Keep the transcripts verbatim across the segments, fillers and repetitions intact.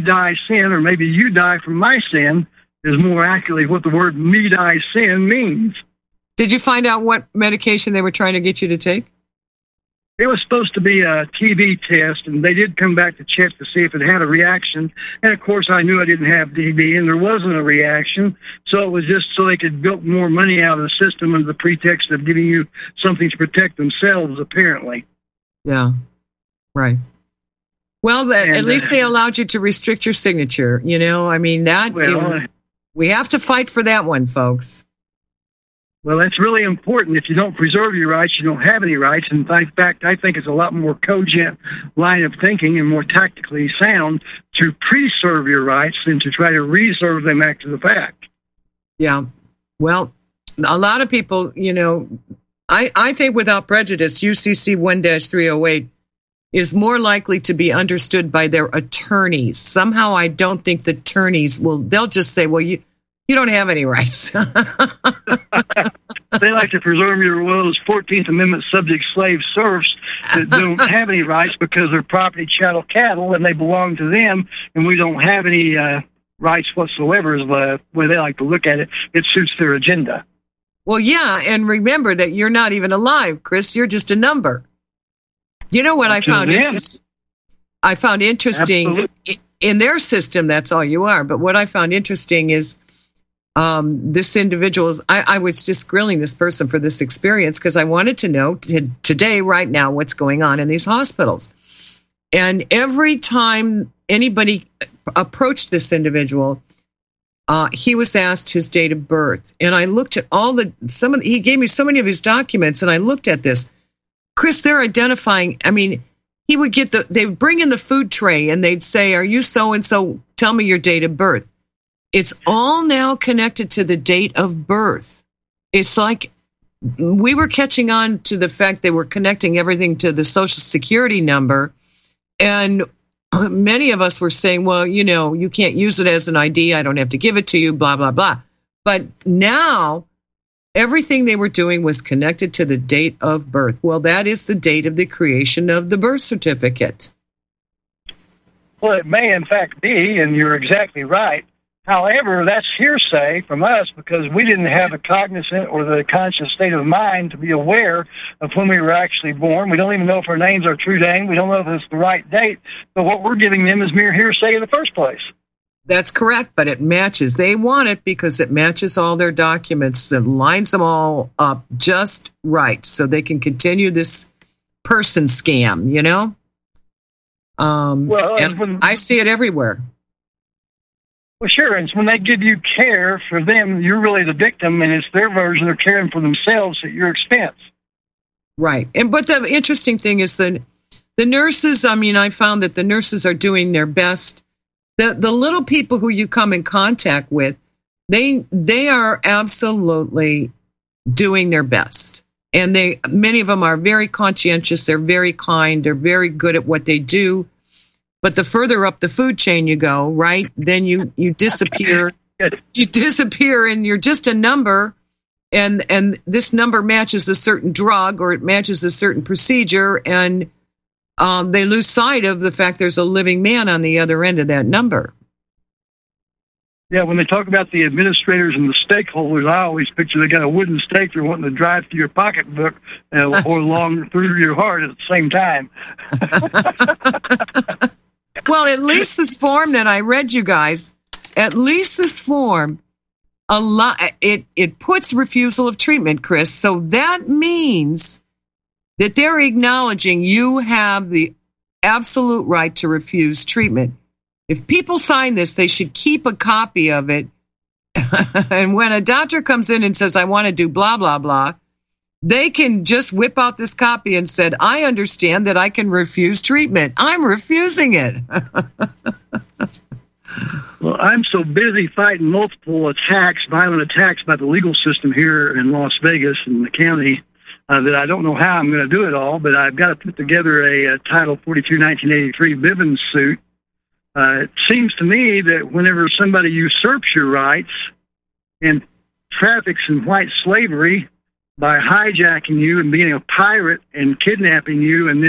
die sin, or maybe you die from my sin, is more accurately what the word me die sin means. Did you find out what medication they were trying to get you to take? It was supposed to be a T B test, and they did come back to check to see if it had a reaction. And, of course, I knew I didn't have T B, and there wasn't a reaction. So it was just so they could milk more money out of the system under the pretext of giving you something to protect themselves, apparently. Yeah, right. Well, that, and, at least they allowed you to restrict your signature. You know, I mean, that well, it, we have to fight for that one, folks. Well, that's really important. If you don't preserve your rights, you don't have any rights. And in fact, I think it's a lot more cogent line of thinking and more tactically sound to preserve your rights than to try to reserve them after the fact. Yeah. Well, a lot of people, you know, I, I think without prejudice, U C C one dash three oh eight is more likely to be understood by their attorneys. Somehow I don't think the attorneys will, they'll just say, well, you, you don't have any rights. They like to preserve your well as fourteenth Amendment subject slave serfs that don't have any rights because they're property, chattel, cattle, and they belong to them, and we don't have any uh, rights whatsoever is the way they like to look at it. It suits their agenda. Well, yeah, and remember that you're not even alive, Chris. You're just a number. You know what I found interesting? I found interesting Absolutely. in their system, that's all you are. But what I found interesting is um, this individual, I, I was just grilling this person for this experience because I wanted to know t- today, right now, what's going on in these hospitals. And every time anybody approached this individual, uh, he was asked his date of birth. And I looked at all the, some of the, he gave me so many of his documents, and I looked at this. Chris, they're identifying, I mean, he would get the, they would bring in the food tray and they'd say, are you so-and-so? Tell me your date of birth. It's all now connected to the date of birth. It's like we were catching on to the fact they were connecting everything to the Social Security number. And many of us were saying, well, you know, you can't use it as an I D. I don't have to give it to you, blah, blah, blah. But now everything they were doing was connected to the date of birth. Well, that is the date of the creation of the birth certificate. Well, it may in fact be, and you're exactly right. However, that's hearsay from us because we didn't have a cognizant or the conscious state of mind to be aware of when we were actually born. We don't even know if our names are true name. We don't know if it's the right date. But what we're giving them is mere hearsay in the first place. That's correct, but it matches. They want it because it matches all their documents that lines them all up just right so they can continue this person scam, you know? Um, well, and when, I see it everywhere. Well, sure, and when they give you care for them, you're really the victim, and it's their version of caring for themselves at your expense. Right. And but the interesting thing is that the nurses, I mean, I found that the nurses are doing their best. The the little people who you come in contact with, they they are absolutely doing their best. And they many of them are very conscientious, they're very kind, they're very good at what they do. But the further up the food chain you go, right, then you, you disappear. You disappear and you're just a number. And and this number matches a certain drug or it matches a certain procedure. And um, they lose sight of the fact there's a living man on the other end of that number. Yeah, when they talk about the administrators and the stakeholders, I always picture they got a wooden stake they're wanting to drive through your pocketbook uh, or along through your heart at the same time. Well, at least this form that I read, you guys, at least this form, a lot, it, it puts refusal of treatment, Chris. So that means that they're acknowledging you have the absolute right to refuse treatment. If people sign this, they should keep a copy of it. And when a doctor comes in and says, I want to do blah, blah, blah, they can just whip out this copy and said, I understand that I can refuse treatment. I'm refusing it. Well, I'm so busy fighting multiple attacks, violent attacks by the legal system here in Las Vegas and the county uh, that I don't know how I'm going to do it all, but I've got to put together a, a Title forty-two nineteen eighty-three Bivens suit. Uh, it seems to me that whenever somebody usurps your rights and traffics in white slavery by hijacking you and being a pirate and kidnapping you and then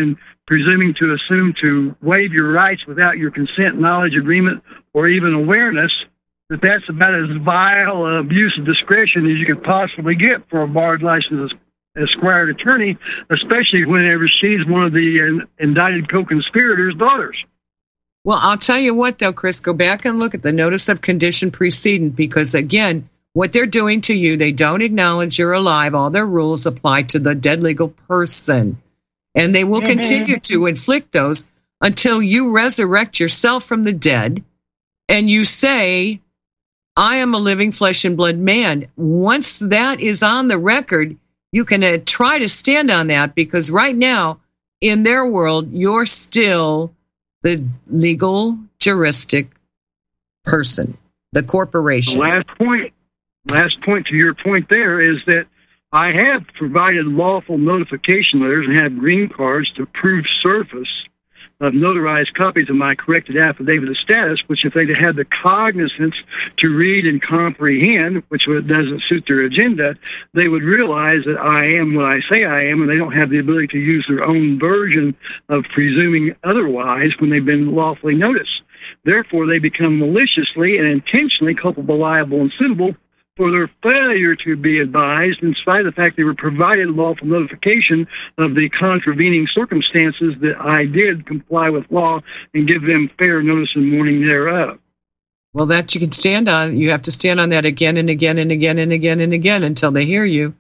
presuming to assume to waive your rights without your consent, knowledge, agreement, or even awareness, that that's about as vile an abuse of discretion as you could possibly get for a barred licensed esquire attorney, especially whenever she's one of the uh, indicted co-conspirators' daughters. Well, I'll tell you what, though, Chris, go back and look at the notice of condition precedent, because, again, what they're doing to you, they don't acknowledge you're alive. All their rules apply to the dead legal person. And they will mm-hmm. continue to inflict those until you resurrect yourself from the dead and you say, I am a living flesh and blood man. Once that is on the record, you can uh, try to stand on that, because right now, in their world, you're still the legal juristic person, the corporation. The last point, last point to your point there is that I have provided lawful notification letters and have green cards to prove service of notarized copies of my corrected affidavit of status, which if they'd had the cognizance to read and comprehend, which doesn't suit their agenda, they would realize that I am what I say I am, and they don't have the ability to use their own version of presuming otherwise when they've been lawfully noticed. Therefore, they become maliciously and intentionally culpable, liable, and suitable for their failure to be advised, in spite of the fact they were provided lawful notification of the contravening circumstances, that I did comply with law and give them fair notice and warning thereof. Well, that you can stand on. You have to stand on that again and again and again and again and again until they hear you.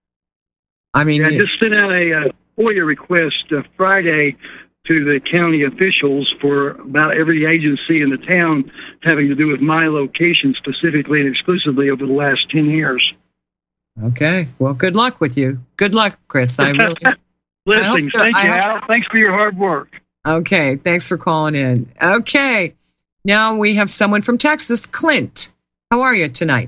I mean, yeah, I just sent out a, a FOIA request uh, Friday to the county officials for about every agency in the town having to do with my location specifically and exclusively over the last ten years. Okay. Well, good luck with you. Good luck, Chris. I really... Listening. I Thank I you, hope... Al. Thanks for your hard work. Okay. Thanks for calling in. Okay. Now we have someone from Texas, Clint. How are you tonight?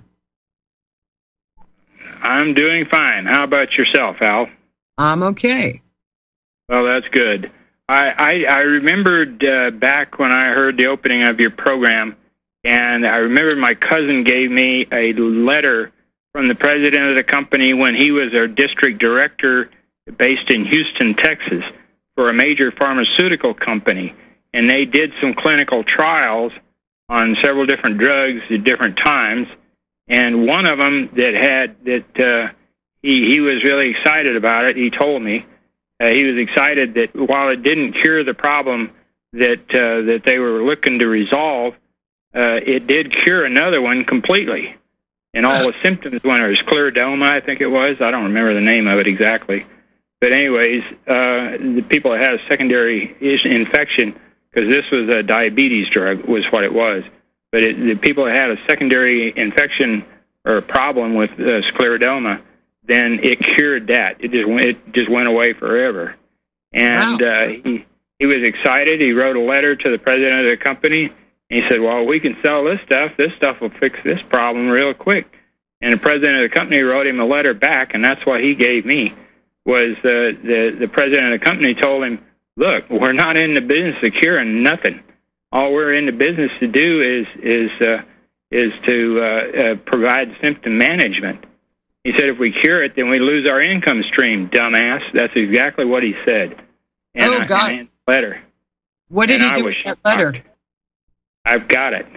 I'm doing fine. How about yourself, Al? I'm okay. Well, that's good. I, I, I remembered uh, back when I heard the opening of your program, and I remember my cousin gave me a letter from the president of the company when he was our district director based in Houston, Texas, for a major pharmaceutical company. And they did some clinical trials on several different drugs at different times. And one of them that had, that uh, he, he was really excited about it, he told me. Uh, he was excited that while it didn't cure the problem that uh, that they were looking to resolve, uh, it did cure another one completely. And all the symptoms went, or scleroderma, I think it was. I don't remember the name of it exactly. But anyways, uh, the people that had a secondary infection, because this was a diabetes drug, was what it was. But it, the people that had a secondary infection or a problem with uh, scleroderma, then it cured that. It just went, it just went away forever. And wow. uh, he he was excited. He wrote a letter to the president of the company. And he said, well, we can sell this stuff. This stuff will fix this problem real quick. And the president of the company wrote him a letter back, and that's what he gave me, was uh, the, the president of the company told him, look, we're not in the business of curing nothing. All we're in the business to do is, is, uh, is to uh, uh, provide symptom management. He said, if we cure it, then we lose our income stream, dumbass. That's exactly what he said. And oh, God. I, letter. What did and he do with that letter? Shocked. I've got it.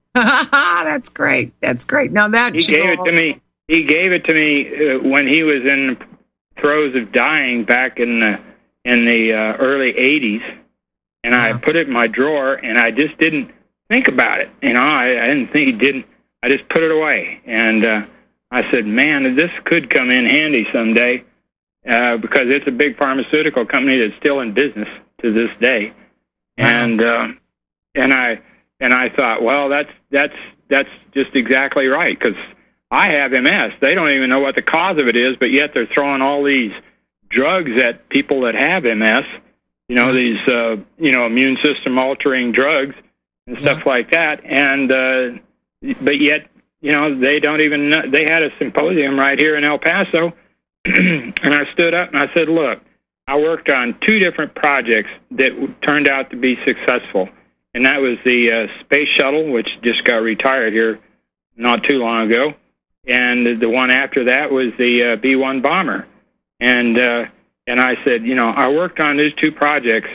That's great. That's great. Now that he gave it to me. He gave it to me uh, when he was in the throes of dying back in the in the uh, early eighties, and yeah. I put it in my drawer, and I just didn't think about it. You know, I, I didn't think he didn't. I just put it away, and uh, I said, man, this could come in handy someday, uh, because it's a big pharmaceutical company that's still in business to this day. Wow. And uh, and I and I thought, well, that's that's that's just exactly right, because I have M S. They don't even know what the cause of it is, but yet they're throwing all these drugs at people that have M S. You know, these uh, you know immune system altering drugs and stuff yeah. like that. And uh, but yet, you know, they don't even know. They had a symposium right here in El Paso, and I stood up and I said, look, I worked on two different projects that turned out to be successful, and that was the uh, space shuttle, which just got retired here not too long ago, and the one after that was the uh, B one bomber. And uh, and I said, you know, I worked on these two projects,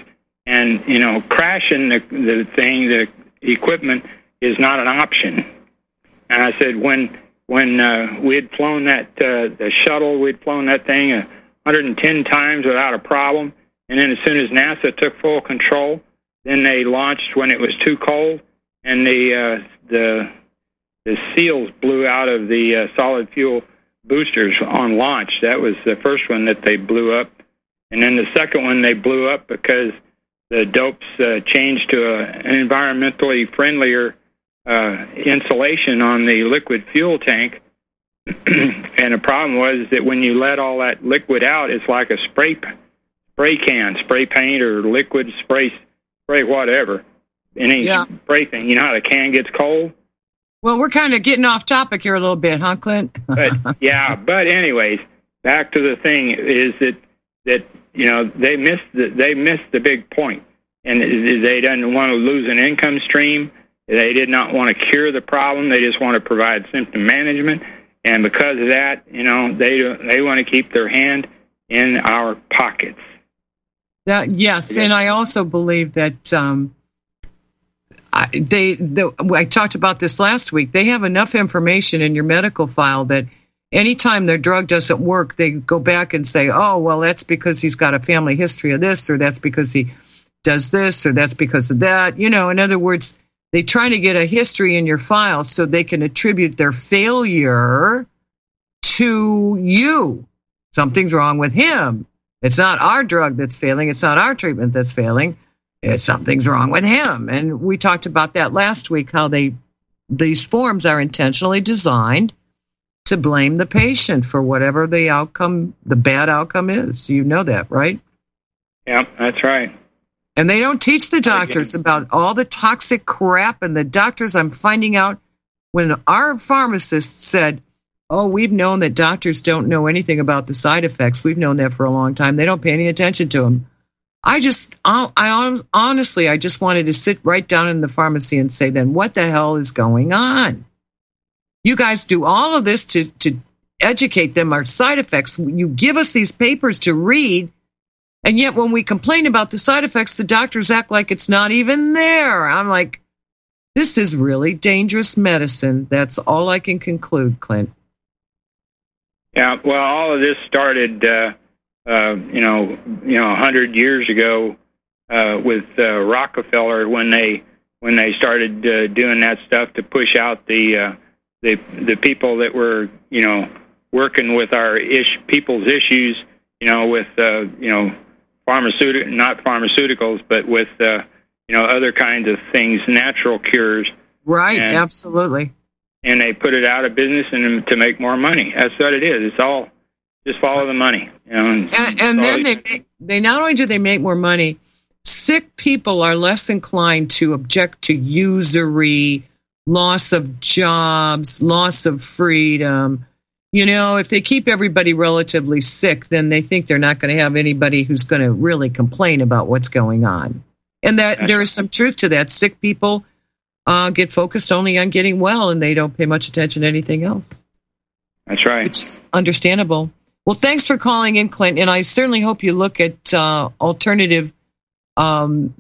and you know, crashing the the thing, the equipment is not an option. And I said, when when uh, we had flown that uh, the shuttle, we'd flown that thing one hundred ten times without a problem, and then as soon as NASA took full control, then they launched when it was too cold, and the uh, the the seals blew out of the uh, solid fuel boosters on launch. That was the first one that they blew up, and then the second one they blew up because the dopes uh, changed to a, an environmentally friendlier uh, insulation on the liquid fuel tank. And the problem was that when you let all that liquid out, it's like a spray spray can, spray paint or liquid spray spray whatever. Any yeah. spray thing. You know how the can gets cold? Well, we're kind of getting off topic here a little bit, huh, Clint? but yeah, but anyways, back to the thing is that that you know they missed the, they missed the big point, and they didn't want to lose an income stream. They did not want to cure the problem. They just want to provide symptom management, and because of that, you know, they they want to keep their hand in our pockets. That, yes, and I also believe that. Um, I, they, the, I talked about this last week. They have enough information in your medical file that anytime their drug doesn't work, they go back and say, oh, well, that's because he's got a family history of this, or that's because he does this, or that's because of that. You know, in other words, they try to get a history in your file so they can attribute their failure to you. Something's wrong with him. It's not our drug that's failing. It's not our treatment that's failing. It's something's wrong with him. And we talked about that last week, how they these forms are intentionally designed to blame the patient for whatever the outcome, the bad outcome is. You know that, right? Yeah, that's right. And they don't teach the doctors about all the toxic crap. And the doctors, I'm finding out, when our pharmacist said, oh, we've known that doctors don't know anything about the side effects. We've known that for a long time. They don't pay any attention to them. I just, I honestly, I just wanted to sit right down in the pharmacy and say, then what the hell is going on? You guys do all of this to, to educate them our side effects. You give us these papers to read, and yet when we complain about the side effects, the doctors act like it's not even there. I'm like, this is really dangerous medicine. That's all I can conclude, Clint. Yeah, well, all of this started... Uh Uh, you know, you know, a hundred years ago uh, with uh, Rockefeller when they when they started uh, doing that stuff to push out the uh, the the people that were you know working with our ish people's issues, you know, with uh, you know pharmaceutical not pharmaceuticals, but with uh, you know other kinds of things, natural cures. Right, and, absolutely. And they put it out of business and to make more money. That's what it is. It's all. Just follow the money. You know, and and, and then they, make, they not only do they make more money, sick people are less inclined to object to usury, loss of jobs, loss of freedom. You know, if they keep everybody relatively sick, then they think they're not going to have anybody who's going to really complain about what's going on. And that That's there is some truth to that. Sick people uh, get focused only on getting well, and they don't pay much attention to anything else. That's right. It's understandable. Well, thanks for calling in, Clint, and I certainly hope you look at uh, alternative um,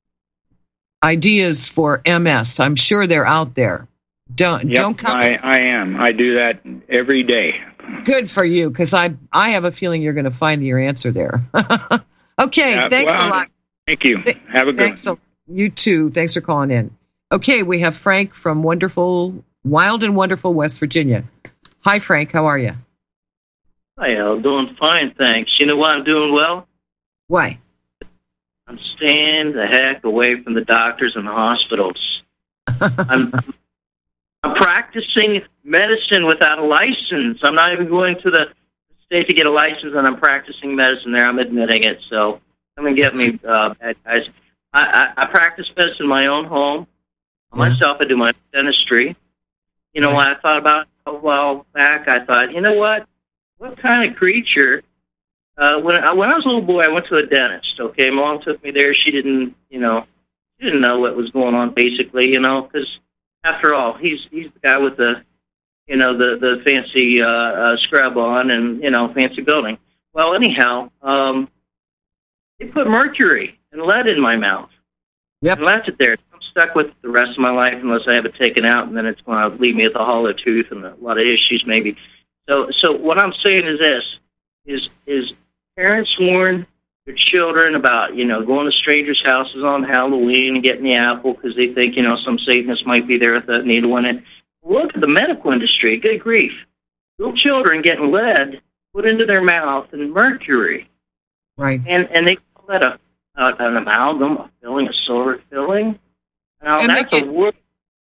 ideas for M S. I'm sure they're out there. Don't yep, don't come. I, I am. I do that every day. Good for you, because I I have a feeling you're going to find your answer there. Okay, uh, thanks well, a lot. Thank you. Have a good thanks one. A, you too. Thanks for calling in. Okay, we have Frank from wonderful, wild and wonderful West Virginia. Hi, Frank. How are you? Hi, I'm doing fine, thanks. You know why I'm doing well? Why? I'm staying the heck away from the doctors and the hospitals. I'm, I'm practicing medicine without a license. I'm not even going to the state to get a license, and I'm practicing medicine there. I'm admitting it, so come and get me, uh, bad guys. I, I, I practice medicine in my own home. Yeah. Myself, I do my dentistry. You know, when I thought about it a while back, I thought, you know what? What kind of creature? Uh, when I, when I was a little boy, I went to a dentist. Okay, Mom took me there. She didn't, you know, she didn't know what was going on. Basically, you know, because after all, he's he's the guy with the, you know, the the fancy uh, uh, scrub on and you know fancy building. Well, anyhow, um, they put mercury and lead in my mouth. Yep. And left it there. I'm stuck with it the rest of my life unless I have it taken out, and then it's going to leave me with a hollow tooth and a lot of issues maybe. So, so what I'm saying is this, is is parents warn their children about, you know, going to strangers' houses on Halloween and getting the apple because they think, you know, some Satanist might be there with a needle in it. Look at the medical industry. Good grief. Little children getting lead put into their mouth and mercury. Right. And and they call that a, a an amalgam, a filling, a silver filling. Now, and that's they get, a word.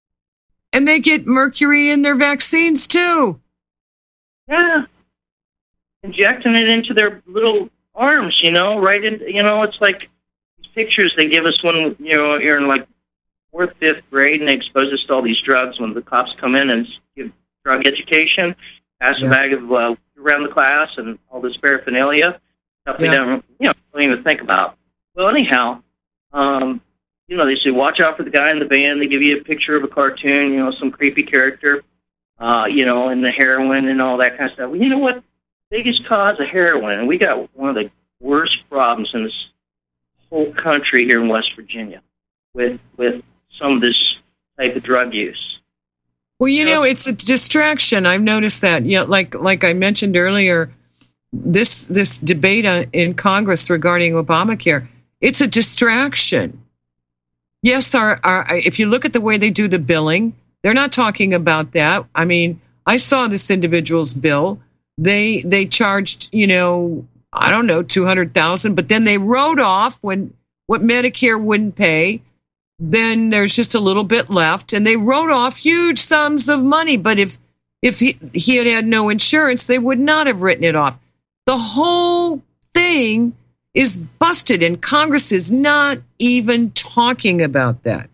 And they get mercury in their vaccines, too. Yeah. Injecting it into their little arms, you know, right in, you know, it's like these pictures they give us when, you know, you're in like fourth, fifth grade and they expose us to all these drugs when the cops come in and give drug education, pass yeah. a bag of uh, around the class and all this paraphernalia, stuff yeah. they don't, you know, don't even think about. Well, anyhow, um, you know, they say, watch out for the guy in the van. They give you a picture of a cartoon, you know, some creepy character, uh, you know, and the heroin and all that kind of stuff. Well, you know what? Biggest cause of heroin, and we got one of the worst problems in this whole country here in West Virginia with with some of this type of drug use. Well, you know, it's a distraction. I've noticed that. You know, like like I mentioned earlier, this this debate on, in Congress regarding Obamacare, it's a distraction. Yes, our, our if you look at the way they do the billing, they're not talking about that. I mean, I saw this individual's bill. They they charged, you know, I don't know, two hundred thousand dollars, but then they wrote off when what Medicare wouldn't pay. Then there's just a little bit left, and they wrote off huge sums of money. But if if he, he had had no insurance, they would not have written it off. The whole thing is busted, and Congress is not even talking about that.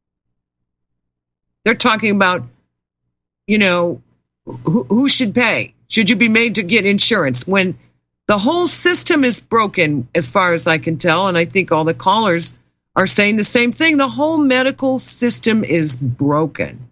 They're talking about, you know, who, who should pay. Should you be made to get insurance when the whole system is broken, as far as I can tell? And I think all the callers are saying the same thing. The whole medical system is broken.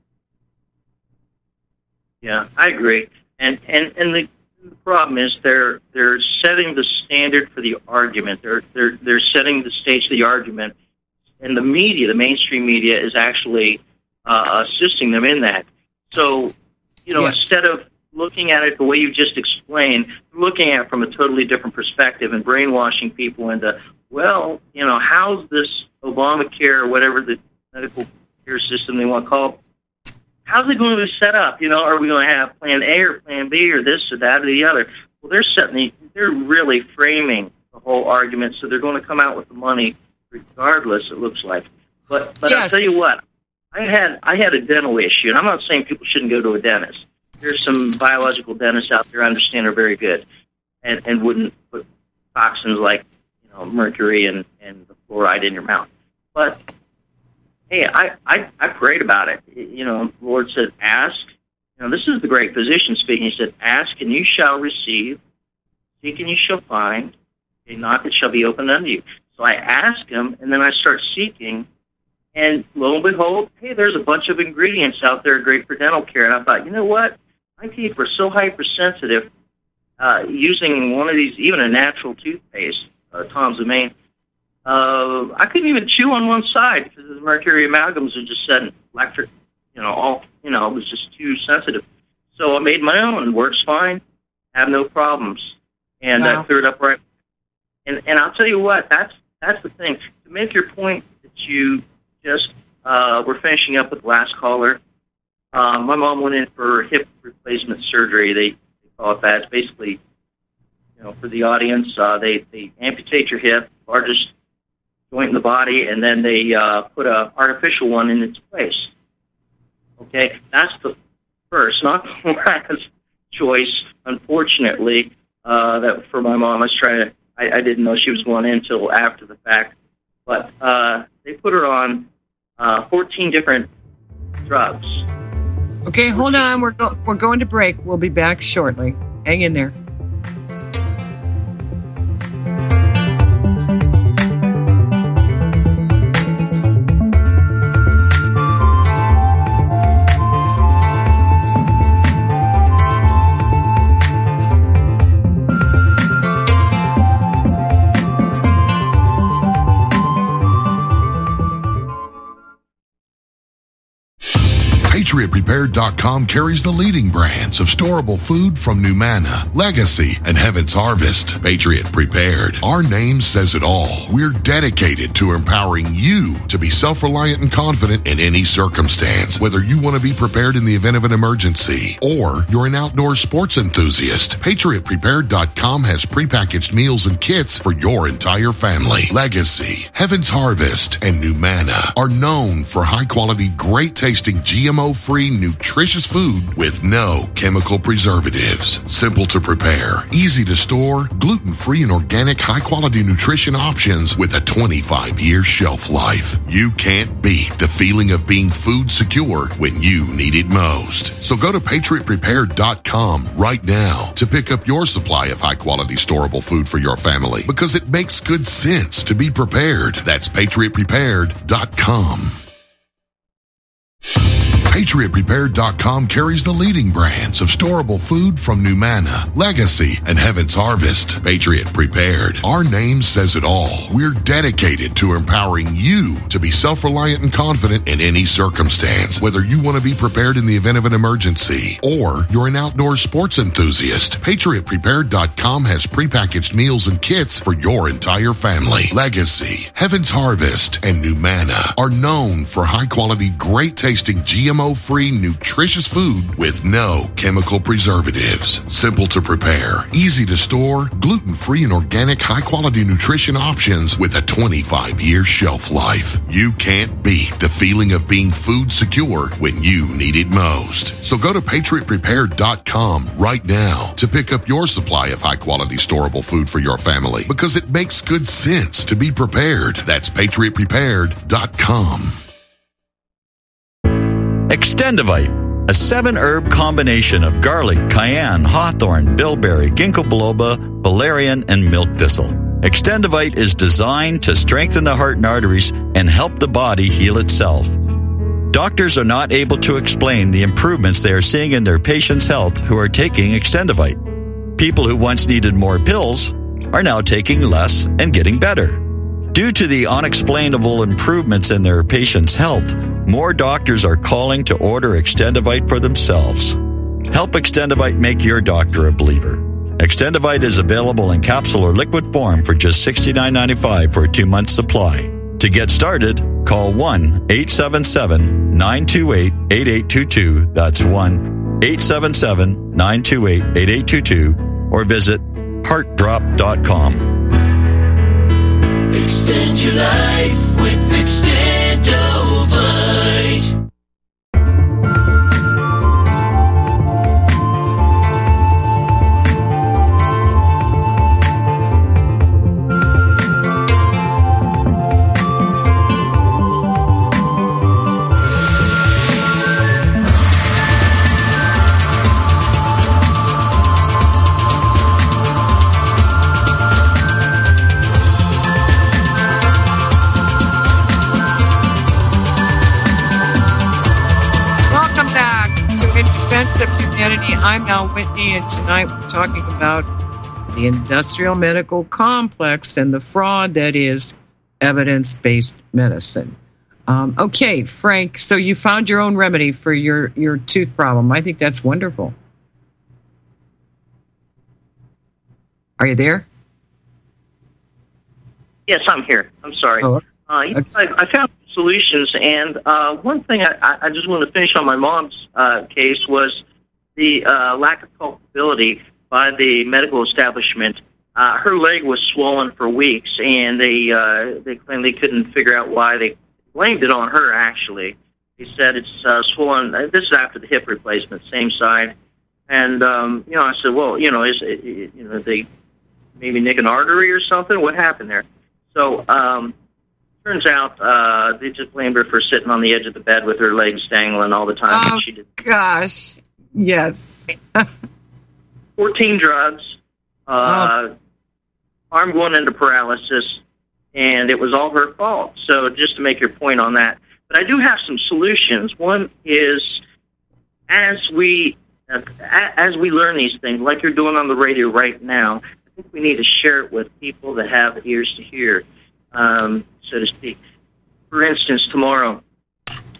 Yeah, I agree. And and, and the problem is they're they're setting the standard for the argument. They're they're they're setting the stage of the argument, and the media, the mainstream media, is actually uh, assisting them in that. So, you know, yes. instead of looking at it the way you just explained, looking at it from a totally different perspective and brainwashing people into, well, you know, how's this Obamacare or whatever the medical care system they want to call it, how's it going to be set up? You know, are we going to have Plan A or Plan B or this or that or the other? Well, they're setting the, they're really framing the whole argument, so they're going to come out with the money regardless, it looks like. But but yes. I'll tell you what, I had I had a dental issue, and I'm not saying people shouldn't go to a dentist. There's some biological dentists out there I understand are very good and, and wouldn't put toxins like, you know, mercury and, and the fluoride in your mouth. But, hey, I, I, I prayed about it. You know, the Lord said, ask. You know, this is the great physician speaking. He said, ask and you shall receive. Seek and you shall find. A knock it shall be opened unto you. So I asked him, and then I start seeking. And lo and behold, hey, there's a bunch of ingredients out there great for dental care. And I thought, you know what? My teeth were so hypersensitive, uh, using one of these, even a natural toothpaste, uh, Tom's of Maine, uh, I couldn't even chew on one side because the mercury amalgams are just setting electric, you know, all, you know, it was just too sensitive. So I made my own. Works fine. Have no problems. And I wow. uh, cleared up right. And, and I'll tell you what, that's, that's the thing. To make your point that you just uh, were finishing up with the last caller, Uh, my mom went in for hip replacement surgery. They, they call it that. It's basically, you know, for the audience, uh, they, they amputate your hip, largest joint in the body, and then they uh, put an artificial one in its place. Okay? That's the first, not the last choice, unfortunately, uh, that for my mom. I was trying to, I, I didn't know she was going in until after the fact. But uh, they put her on uh, fourteen different drugs. Okay, hold on. We're go- we're going to break. We'll be back shortly. Hang in there. Patriot Prepared dot com carries the leading brands of storable food from Numana, Legacy, and Heaven's Harvest. Patriot Prepared. Our name says it all. We're dedicated to empowering you to be self-reliant and confident in any circumstance. Whether you want to be prepared in the event of an emergency or you're an outdoor sports enthusiast, Patriot Prepared dot com has prepackaged meals and kits for your entire family. Legacy, Heaven's Harvest, and Numana are known for high-quality, great-tasting, G M O-free, nutritious food with no chemical preservatives. Simple to prepare, easy to store, gluten-free and organic, high-quality nutrition options with a twenty-five year shelf life. You can't beat the feeling of being food secure when you need it most. So go to Patriot Prepared dot com right now to pick up your supply of high-quality storable food for your family, because it makes good sense to be prepared. That's Patriot Prepared dot com. Patriot Prepared dot com carries the leading brands of storable food from Numana, Legacy, and Heaven's Harvest. Patriot Prepared. Our name says it all. We're dedicated to empowering you to be self-reliant and confident in any circumstance. Whether you want to be prepared in the event of an emergency or you're an outdoor sports enthusiast, Patriot Prepared dot com has prepackaged meals and kits for your entire family. Legacy, Heaven's Harvest, and Numana are known for high-quality, great-tasting, G M O-free, nutritious food with no chemical preservatives. Simple to prepare, easy to store, gluten-free and organic, high-quality nutrition options with a twenty-five year shelf life. You can't beat the feeling of being food secure when you need it most. So go to Patriot Prepared dot com right now to pick up your supply of high-quality storable food for your family, because it makes good sense to be prepared. That's Patriot Prepared dot com. Extendivite, a seven-herb combination of garlic, cayenne, hawthorn, bilberry, ginkgo biloba, valerian, and milk thistle. Extendivite is designed to strengthen the heart and arteries and help the body heal itself. Doctors are not able to explain the improvements they are seeing in their patients' health who are taking Extendivite. People who once needed more pills are now taking less and getting better. Due to the unexplainable improvements in their patients' health, more doctors are calling to order Extendivite for themselves. Help Extendivite make your doctor a believer. Extendivite is available in capsule or liquid form for just sixty-nine ninety-five for a two-month supply. To get started, call one eight seven seven, nine two eight, eight eight two two. That's one eight seven seven, nine two eight, eight eight two two, or visit heart drop dot com. Extend your life with Extendovite. Of Humanity. I'm Al Whitney, and tonight we're talking about the industrial medical complex and the fraud that is evidence-based medicine. Um, okay, Frank, so you found your own remedy for your, your tooth problem. I think that's wonderful. Are you there? Yes, I'm here. I'm sorry. Oh, uh, okay. I, I found solutions, and uh, one thing I, I just want to finish on my mom's uh, case was the uh, lack of culpability by the medical establishment. Uh, her leg was swollen for weeks, and they uh, they claimed they couldn't figure out why. They blamed it on her, actually. They said it's uh, swollen. This is after the hip replacement, same side. And, um, you know, I said, well, you know, is it, you know, they maybe nick an artery or something? What happened there? So, um, turns out uh, they just blamed her for sitting on the edge of the bed with her legs dangling all the time. Oh, she did. Gosh. Yes. fourteen drugs, uh, oh. arm going into paralysis, and it was all her fault. So just to make your point on that. But I do have some solutions. One is, as we uh, as we learn these things, like you're doing on the radio right now, I think we need to share it with people that have ears to hear, um, so to speak. For instance, tomorrow,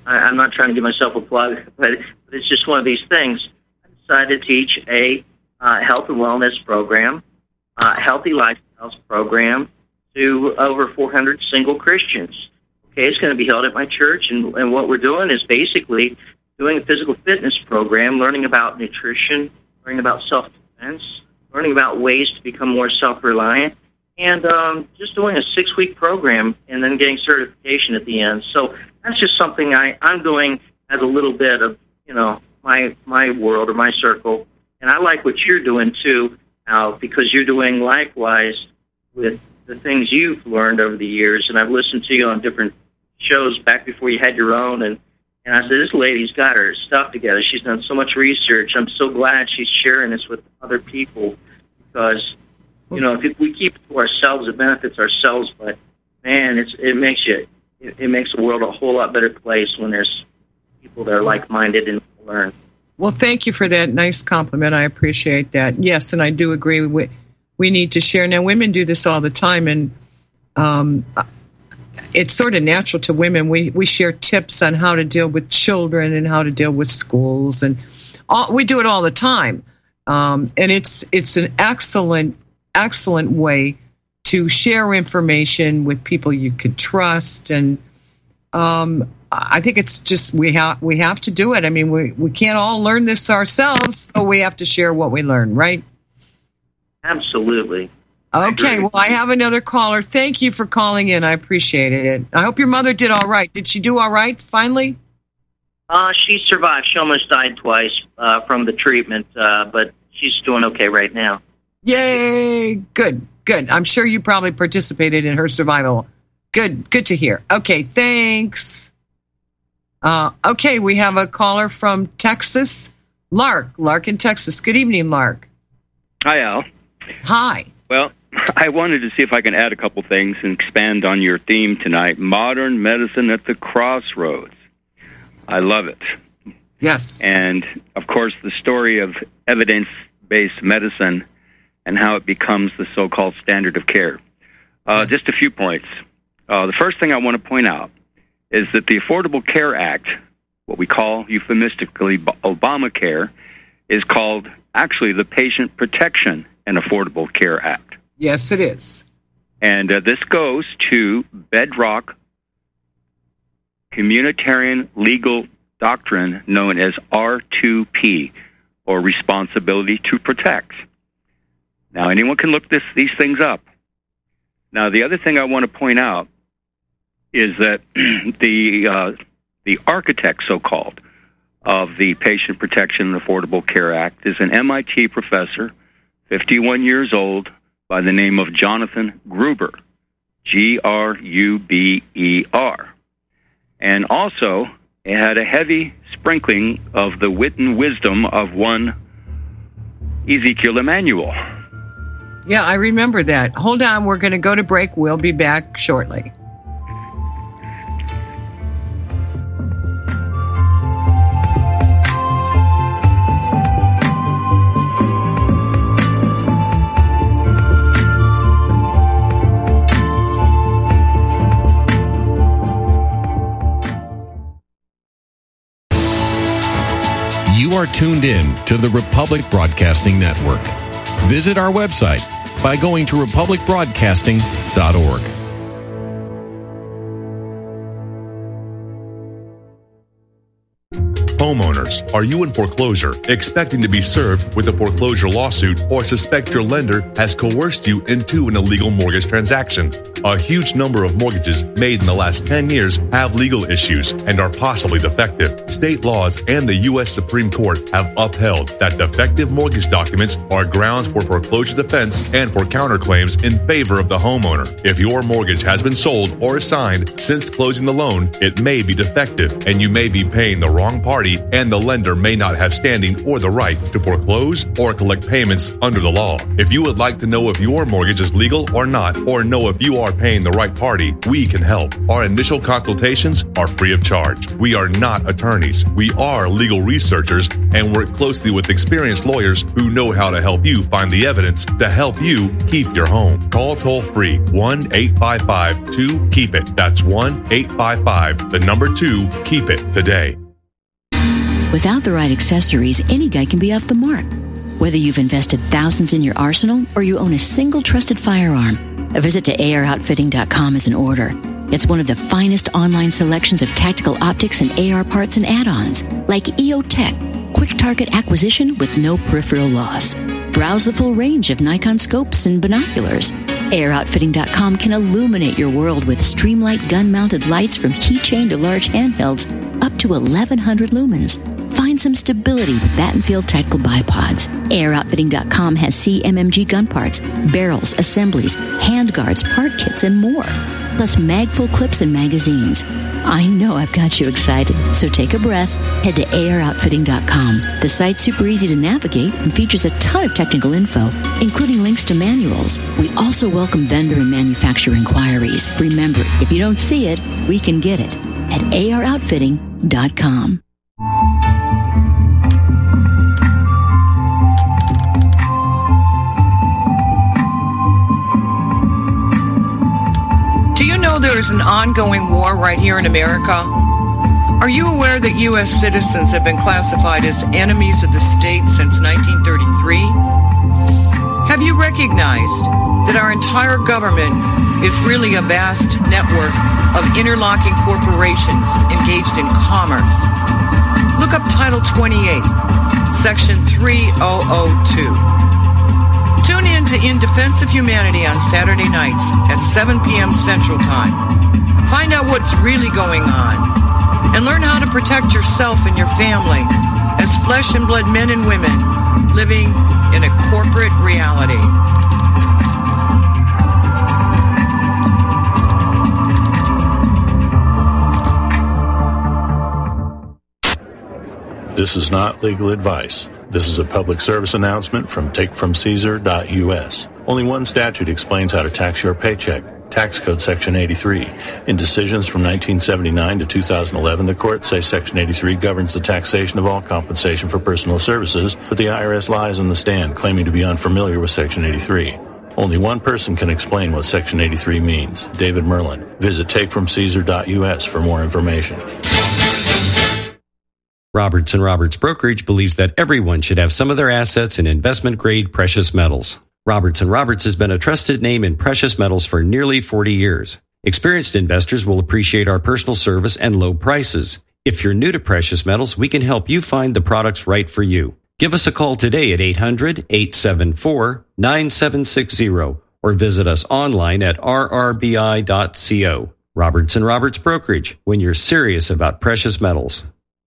I, I'm not trying to give myself a plug, but, but it's just one of these things. I decided to teach a uh, health and wellness program, uh, healthy lifestyles program to over four hundred single Christians. Okay, it's going to be held at my church, and, and what we're doing is basically doing a physical fitness program, learning about nutrition, learning about self-defense, learning about ways to become more self-reliant, and um, just doing a six-week program and then getting certification at the end. So that's just something I, I'm doing as a little bit of, you know, my my world or my circle. And I like what you're doing, too, Al, because you're doing likewise with the things you've learned over the years. And I've listened to you on different shows back before you had your own, and, and I said, this lady's got her stuff together. She's done so much research. I'm so glad she's sharing this with other people because, you know, if we keep it to ourselves, it benefits ourselves, but, man, it's, it makes you, it, it makes the world a whole lot better place when there's people that are like-minded and learn. Well, thank you for that nice compliment. I appreciate that. Yes, and I do agree. We, we need to share. Now, women do this all the time, and um, it's sort of natural to women. We we share tips on how to deal with children and how to deal with schools, and all, we do it all the time. Um, and it's it's an excellent excellent way to share information with people you could trust. And um, I think it's just we have we have to do it. I mean, we we can't all learn this ourselves, so we have to share what we learn, right? Absolutely. Okay, well, I have another caller. Thank you for calling in. I appreciated it. I hope your mother did all right. Did she do all right, finally? Uh, she survived. She almost died twice uh, from the treatment, uh, but she's doing okay right now. Yay! Good, good. I'm sure you probably participated in her survival. Good, good to hear. Okay, thanks. Uh, okay, we have a caller from Texas. Lark. Lark in Texas. Good evening, Lark. Hi, Al. Hi. Well, I wanted to see if I can add a couple things and expand on your theme tonight, modern medicine at the crossroads. I love it. Yes. And, of course, the story of evidence-based medicine and how it becomes the so-called standard of care. Uh, yes. Just a few points. Uh, the first thing I want to point out is that the Affordable Care Act, what we call euphemistically Obamacare, is called actually the Patient Protection and Affordable Care Act. Yes, it is. And uh, this goes to bedrock communitarian legal doctrine known as R two P, or Responsibility to Protect. Now, anyone can look this, these things up. Now, the other thing I want to point out is that the uh, the architect, so-called, of the Patient Protection and Affordable Care Act is an M I T professor, fifty-one years old, by the name of Jonathan Gruber, G R U B E R. And also, it had a heavy sprinkling of the wit and wisdom of one Ezekiel Emanuel. Yeah, I remember that. Hold on, we're going to go to break. We'll be back shortly. You are tuned in to the Republic Broadcasting Network. Visit our website by going to republic broadcasting dot org. Homeowners, are you in foreclosure, expecting to be served with a foreclosure lawsuit, or suspect your lender has coerced you into an illegal mortgage transaction? A huge number of mortgages made in the last ten years have legal issues and are possibly defective. State laws and the U S Supreme Court have upheld that defective mortgage documents are grounds for foreclosure defense and for counterclaims in favor of the homeowner. If your mortgage has been sold or assigned since closing the loan, it may be defective and you may be paying the wrong party property, and the lender may not have standing or the right to foreclose or collect payments under the law. If you would like to know if your mortgage is legal or not, or know if you are paying the right party, we can help. Our initial consultations are free of charge. We are not attorneys. We are legal researchers and work closely with experienced lawyers who know how to help you find the evidence to help you keep your home. Call toll free one eight five five two keep it. That's one eight five five, the number two, keep it today. Without the right accessories, any guy can be off the mark. Whether you've invested thousands in your arsenal or you own a single trusted firearm, a visit to A R outfitting dot com is in order. It's one of the finest online selections of tactical optics and A R parts and add-ons, like E O Tech, quick target acquisition with no peripheral loss. Browse the full range of Nikon scopes and binoculars. A R outfitting dot com can illuminate your world with Streamlight gun-mounted lights from keychain to large handhelds up to eleven hundred lumens. Find some stability with Battenfield tactical bipods. A R outfitting dot com has C M M G gun parts, barrels, assemblies, handguards, part kits, and more. Plus mag-full clips and magazines. I know I've got you excited, so take a breath. Head to A R outfitting dot com. The site's super easy to navigate and features a ton of technical info, including links to manuals. We also welcome vendor and manufacturer inquiries. Remember, if you don't see it, we can get it at A R outfitting dot com. There is an ongoing war right here in America. Are you aware that U S citizens have been classified as enemies of the state since nineteen thirty-three? Have you recognized that our entire government is really a vast network of interlocking corporations engaged in commerce? Look up Title twenty-eight, Section three thousand two. Tune in to In Defense of Humanity on Saturday nights at seven p.m. Central Time. Find out what's really going on and learn how to protect yourself and your family as flesh and blood men and women living in a corporate reality. This is not legal advice. This is a public service announcement from take from caesar dot U S. Only one statute explains how to tax your paycheck. Tax Code Section eighty-three. In decisions from nineteen seventy-nine to two thousand eleven, the courts say Section eighty-three governs the taxation of all compensation for personal services, but the I R S lies on the stand, claiming to be unfamiliar with Section eighty-three. Only one person can explain what Section eighty-three means, David Merlin. Visit take from caesar dot U S for more information. Roberts and Roberts Brokerage believes that everyone should have some of their assets in investment-grade precious metals. Roberts and Roberts has been a trusted name in precious metals for nearly forty years. Experienced investors will appreciate our personal service and low prices. If you're new to precious metals, we can help you find the products right for you. Give us a call today at eight hundred, eight seven four, nine seven six zero or visit us online at r r b i dot co. Roberts and Roberts Brokerage, when you're serious about precious metals.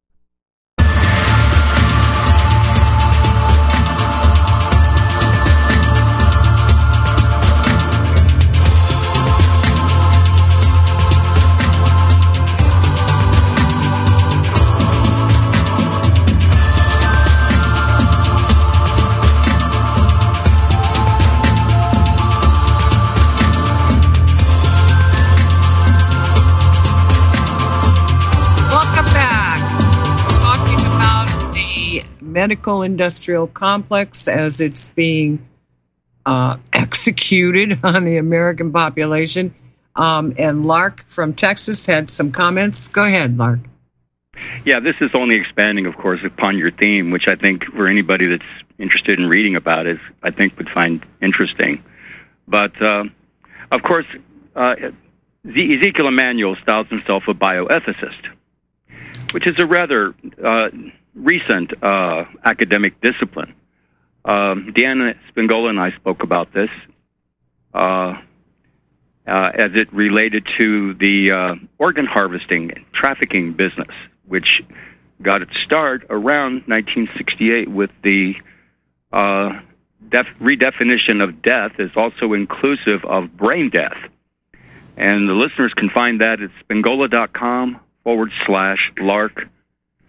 Medical industrial complex as it's being uh, executed on the American population. Um, and Lark from Texas had some comments. Go ahead, Lark. Yeah, this is only expanding, of course, upon your theme, which I think for anybody that's interested in reading about it, I think would find interesting. But, uh, of course, uh, Ezekiel Emanuel styles himself a bioethicist, which is a rather uh, recent uh, academic discipline. Um, Deanna Spingola and I spoke about this uh, uh, as it related to the uh, organ harvesting and trafficking business, which got its start around nineteen sixty-eight with the uh, def- redefinition of death is also inclusive of brain death. And the listeners can find that at spingola dot com forward slash lark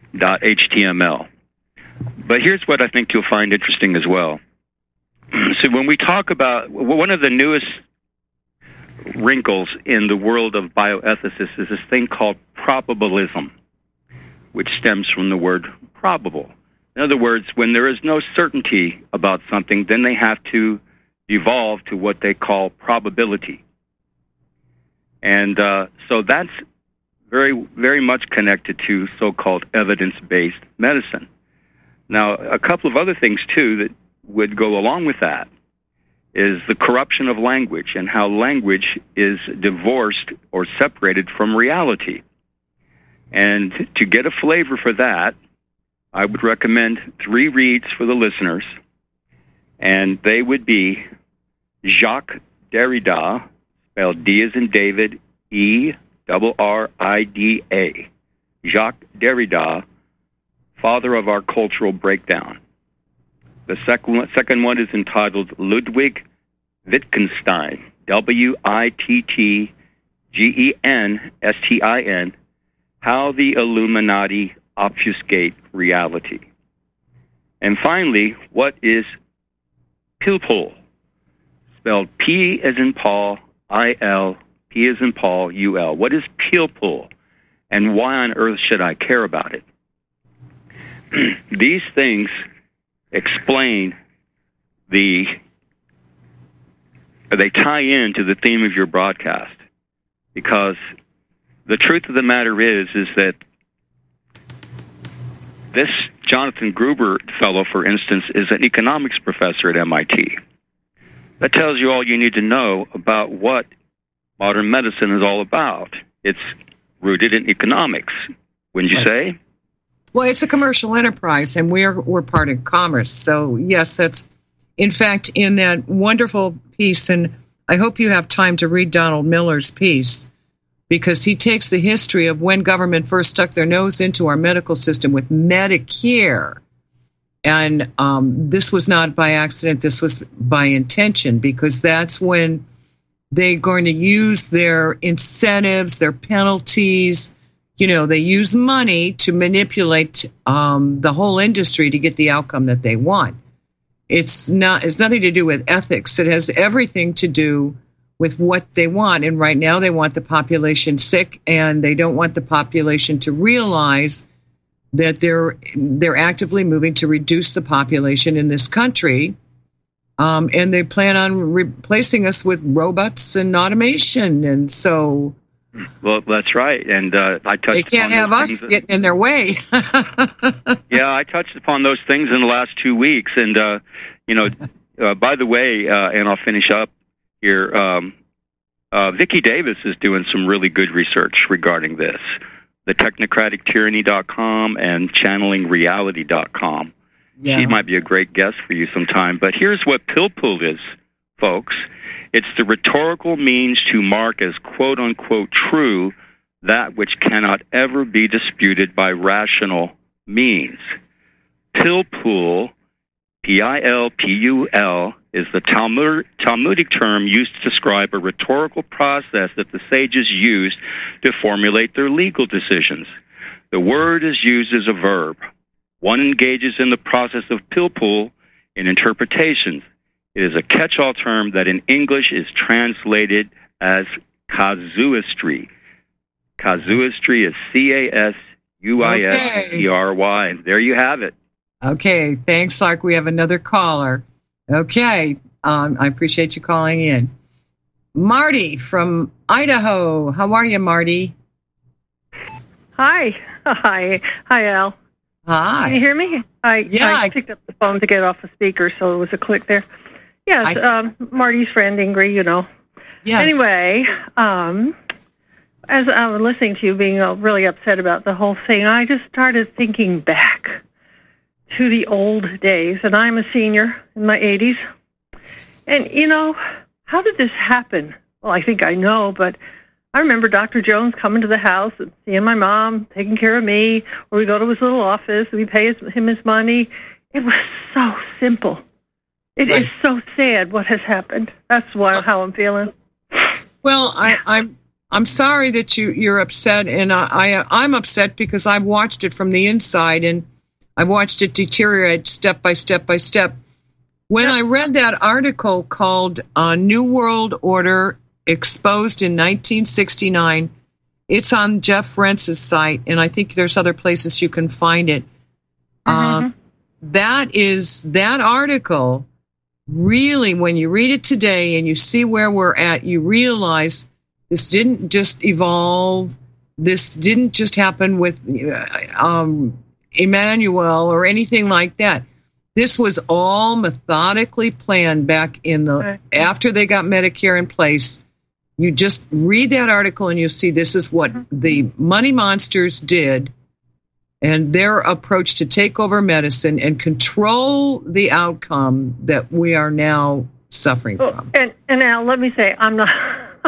.html. But here's what I think you'll find interesting as well. So when we talk about, one of the newest wrinkles in the world of bioethicists is this thing called probabilism, which stems from the word probable. In other words, when there is no certainty about something, then they have to evolve to what they call probability. And uh, so that's very, very much connected to so-called evidence-based medicine. Now, a couple of other things, too, that would go along with that is the corruption of language and how language is divorced or separated from reality. And to get a flavor for that, I would recommend three reads for the listeners, and they would be Jacques Derrida, spelled D as in David, E, double R I D A. Jacques Derrida, Father of Our Cultural Breakdown. The second, second one is entitled Ludwig Wittgenstein, W I T T G E N S T I N, How the Illuminati Obfuscate Reality. And finally, what is Pilpul? Spelled P as in Paul, I L, P as in Paul, U L. What is Pilpul? And why on earth should I care about it? These things explain the, they tie into the theme of your broadcast, because the truth of the matter is, is that this Jonathan Gruber fellow, for instance, is an economics professor at M I T. That tells you all you need to know about what modern medicine is all about. It's rooted in economics, wouldn't you say? Well, it's a commercial enterprise, and we're we're part of commerce. So, yes, that's, in fact, in that wonderful piece, and I hope you have time to read Donald Miller's piece, because he takes the history of when government first stuck their nose into our medical system with Medicare. And um, this was not by accident, this was by intention, because that's when they're going to use their incentives, their penalties. You know, they use money to manipulate um, the whole industry to get the outcome that they want. It's not, it's nothing to do with ethics. It has everything to do with what they want. And right now they want the population sick, and they don't want the population to realize that they're they're actively moving to reduce the population in this country. Um, and they plan on replacing us with robots and automation. And so... Well, that's right. And uh, I touched They can't have us things. getting in their way. Yeah, I touched upon those things in the last two weeks. And, uh, you know, uh, by the way, uh, and I'll finish up here, um, uh, Vicki Davis is doing some really good research regarding this. The technocratic tyranny dot com and channeling reality dot com. Yeah. She might be a great guest for you sometime. But here's what Pilpul is, folks. It's the rhetorical means to mark as quote-unquote true that which cannot ever be disputed by rational means. Pilpul, P I L P U L, is the Talmud, Talmudic term used to describe a rhetorical process that the sages used to formulate their legal decisions. The word is used as a verb. One engages in the process of pilpul in interpretations. It is a catch-all term that in English is translated as casuistry. Casuistry is C A S U I S E R Y. And there you have it. Okay, thanks, Lark. We have another caller. Okay, um, I appreciate you calling in. Marty from Idaho. How are you, Marty? Hi. Hi. Hi, Al. Hi. Can you hear me? I, yeah, I I picked up the phone to get off the speaker, so it was a click there. Yes, I, um, Marty's friend, Ingrid, you know. Yes. Anyway, um, as I was listening to you being uh, really upset about the whole thing, I just started thinking back to the old days, and I'm a senior in my eighties. And, you know, how did this happen? Well, I think I know, but I remember Doctor Jones coming to the house and seeing my mom, taking care of me, or we go to his little office, and we pay his, him his money. It was so simple. It right. is so sad what has happened. That's why, how I'm feeling. Well, I, I'm I'm sorry that you, you're upset, and I, I, I'm upset because I've watched it from the inside, and I watched it deteriorate step by step by step. When I read that article called uh, New World Order Exposed in nineteen sixty-nine, it's on Jeff Rentz's site, and I think there's other places you can find it. Mm-hmm. Uh, that is, that article, really, when you read it today and you see where we're at, you realize this didn't just evolve. This didn't just happen with um, Emmanuel or anything like that. This was all methodically planned back in the, right. after they got Medicare in place. You just read that article and you'll see this is what mm-hmm. the money monsters did and their approach to take over medicine and control the outcome that we are now suffering oh, from. And, and Al, let me say, I'm not,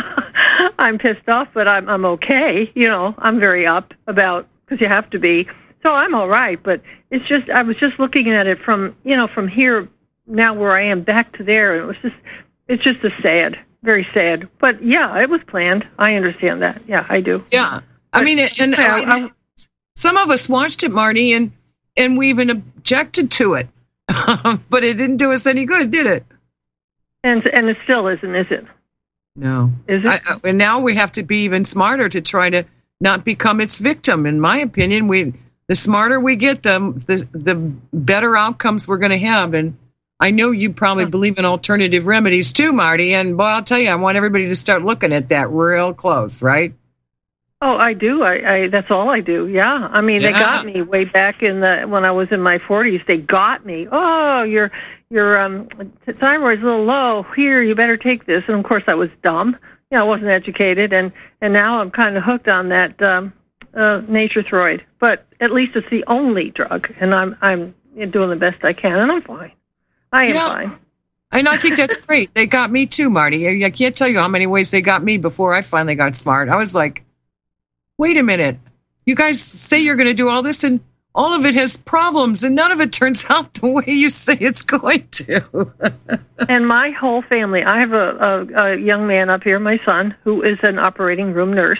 I'm pissed off, but I'm, I'm okay. You know, I'm very up about, because you have to be. So I'm all right, but it's just, I was just looking at it from, you know, from here, now where I am, back to there, and it was just, it's just a sad, very sad. But yeah, it was planned. I understand that. Yeah, I do. Yeah. I mean, and I, I, some of us watched it, Marty, and, and we even objected to it, but it didn't do us any good, did it? And and it still isn't, is it? No. Is it? I, and now we have to be even smarter to try to not become its victim. In my opinion, we the smarter we get, the the, the better outcomes we're going to have. And I know you probably believe in alternative remedies too, Marty. And boy, I'll tell you, I want everybody to start looking at that real close, right? Oh, I do. I, I that's all I do. Yeah. I mean, yeah. They got me way back in the when I was in my forties. They got me. Oh, your your um, thyroid's a little low. Here, you better take this. And of course, I was dumb. You know, I wasn't educated, and and now I'm kind of hooked on that um, uh, Nature-Throid. But at least it's the only drug, and I'm I'm doing the best I can, and I'm fine. I am yeah. fine. And I think that's great. They got me too, Marty. I can't tell you how many ways they got me before I finally got smart. I was like, wait a minute. You guys say you're going to do all this, and all of it has problems, and none of it turns out the way you say it's going to. And my whole family, I have a, a, a young man up here, my son, who is an operating room nurse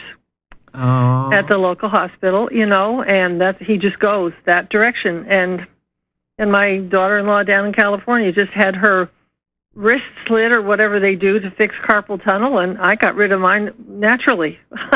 oh. at the local hospital, you know, and that he just goes that direction. And and my daughter-in-law down in California just had her wrist slit or whatever they do to fix carpal tunnel, and I got rid of mine naturally.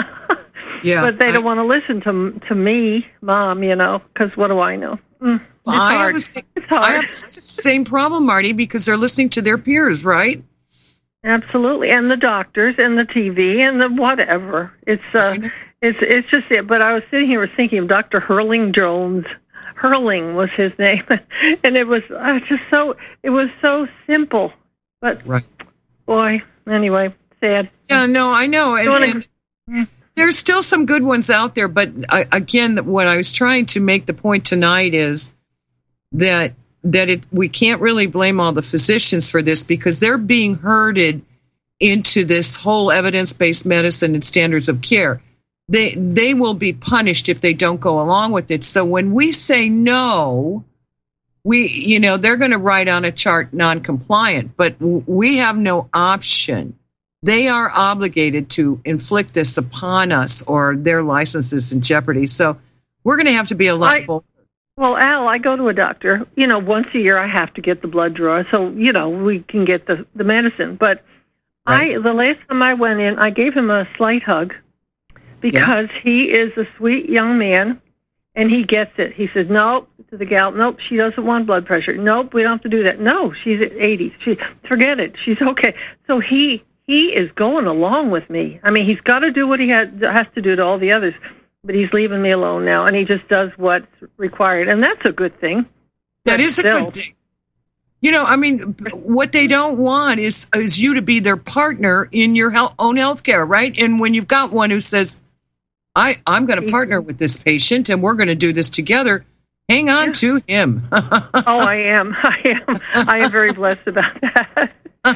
Yeah, but they don't I, want to listen to to me, Mom, you know, because what do I know? Mm, it's, I hard. have same, it's hard. I have the same problem, Marty, because they're listening to their peers, right? Absolutely, and the doctors and the T V and the whatever. It's uh, it's it's just it. But I was sitting here was thinking of Doctor Hurling Jones. Hurling was his name, and it was uh, just so it was so simple. But right. boy, anyway, sad. Yeah, no, I know. And, and, mm. There's still some good ones out there, but uh, again, what I was trying to make the point tonight is that that it we can't really blame all the physicians for this because they're being herded into this whole evidence-based medicine and standards of care. They they will be punished if they don't go along with it. So when we say no, we you know they're going to write on a chart non-compliant, but we have no option. They are obligated to inflict this upon us or their license is in jeopardy. So we're going to have to be a lot bolder. Well, Al, I go to a doctor. You know, once a year I have to get the blood draw. So, you know, we can get the, the medicine. But right. I the last time I went in, I gave him a slight hug because yeah. he is a sweet young man and he gets it. He says, nope, to the gal, nope, she doesn't want blood pressure. Nope, we don't have to do that. No, she's at eighty. She, forget it. She's okay. So he... He is going along with me. I mean, he's got to do what he has, has to do to all the others, but he's leaving me alone now, and he just does what's required, and that's a good thing. That is a good thing. You know, I mean, what they don't want is is you to be their partner in your health, own health care, right? And when you've got one who says, I, I'm going to partner with this patient, and we're going to do this together, hang on yeah. to him. Oh, I am. I am. I am very blessed about that.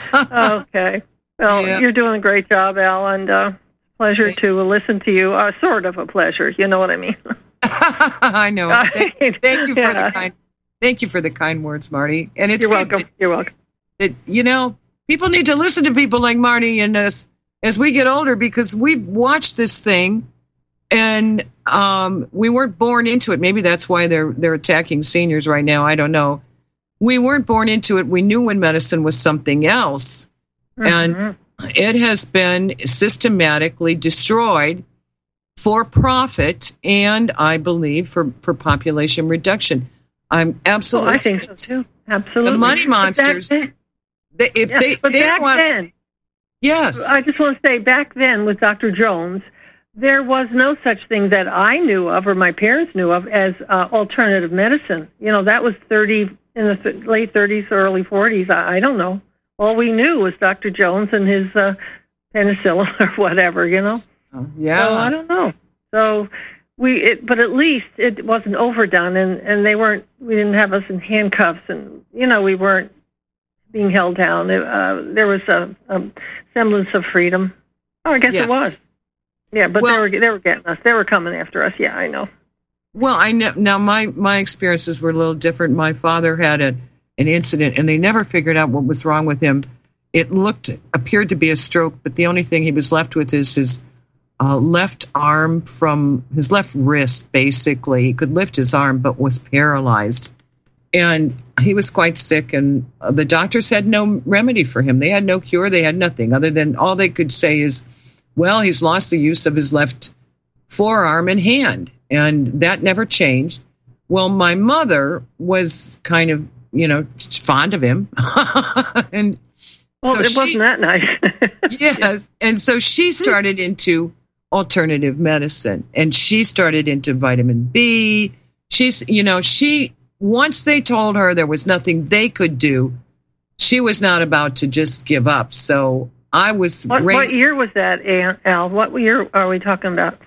Okay. Well, yeah. You're doing a great job, Al, and uh, pleasure Thank to listen to you. Uh, sort of a pleasure, you know what I mean. I know. Thank, thank you for yeah. the kind. Thank you for the kind words, Marty. And it's you're welcome. That, you're welcome. That you know, people need to listen to people like Marty and us as we get older, because we've watched this thing and um, we weren't born into it. Maybe that's why they're they're attacking seniors right now. I don't know. We weren't born into it. We knew when medicine was something else. Mm-hmm. And it has been systematically destroyed for profit and, I believe, for, for population reduction. I'm absolutely... Oh, I think so, too. Absolutely. The money monsters, they, if yeah, they, but they back don't want... then, yes. I just want to say, back then with Doctor Jones, there was no such thing that I knew of or my parents knew of as uh, alternative medicine. You know, that was thirty in the th- late thirties, early forties. I, I don't know. All we knew was Doctor Jones and his uh, penicillin or whatever, you know. Oh, yeah. So I don't know. So we, it, but at least it wasn't overdone, and, and they weren't. We didn't have us in handcuffs, and you know, we weren't being held down. It, uh, there was a, a semblance of freedom. Oh, I guess yes. it was. Yeah, but well, they were they were getting us. They were coming after us. Yeah, I know. Well, I know now. My my experiences were a little different. My father had a, an incident, and they never figured out what was wrong with him. It looked appeared to be a stroke, but the only thing he was left with is his uh, left arm from his left wrist. Basically, he could lift his arm, but was paralyzed, and he was quite sick. And the doctors had no remedy for him. They had no cure. They had nothing other than all they could say is, well, he's lost the use of his left forearm and hand. And that never changed. Well, my mother was kind of, you know, fond of him. and well, so it she, wasn't that nice. Yes. And so she started into alternative medicine. And she started into vitamin B. She's, you know, she, once they told her there was nothing they could do, she was not about to just give up. So I was what, raised... What year was that, Al? What year are we talking about?